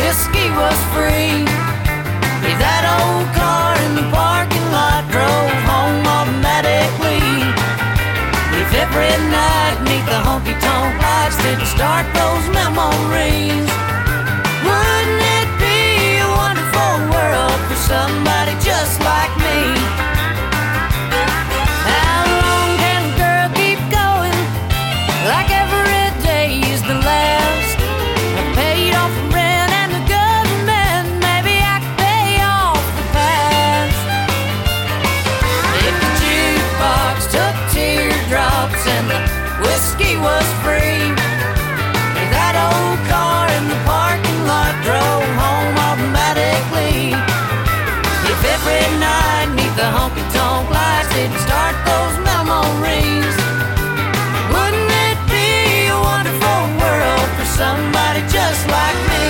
whiskey was free. If that old car in the parking lot drove home automatically, if every night neath the honky-tonk lights didn't start those memories, wouldn't it be a wonderful world for somebody just like me? How long can a girl keep going like every day is the last? I paid off the rent and the government, maybe I could pay off the past. If the jukebox took teardrops and the whiskey was free, if that old car in the parking lot drove home automatically, if every night neath the honky-tonk lights didn't start those memories, wouldn't it be a wonderful world for somebody just like me?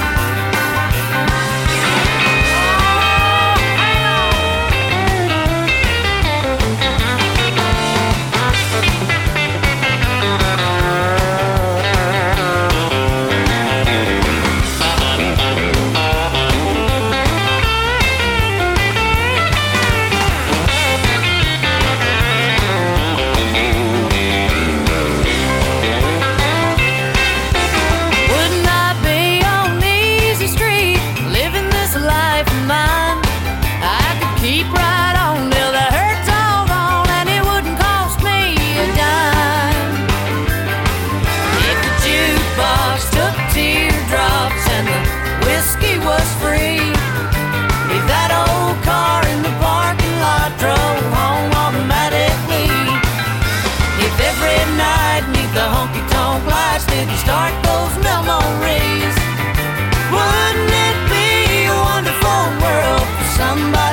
Wouldn't I be on easy street, living this life of mine? I could keep right on till the hurt's all gone, and it wouldn't cost me a dime. If the jukebox took teardrops and the whiskey was free, if that old car in the parking lot drove home automatically, if every night neath the honky-tonk lights didn't start those memories, wouldn't it be a wonderful world for somebody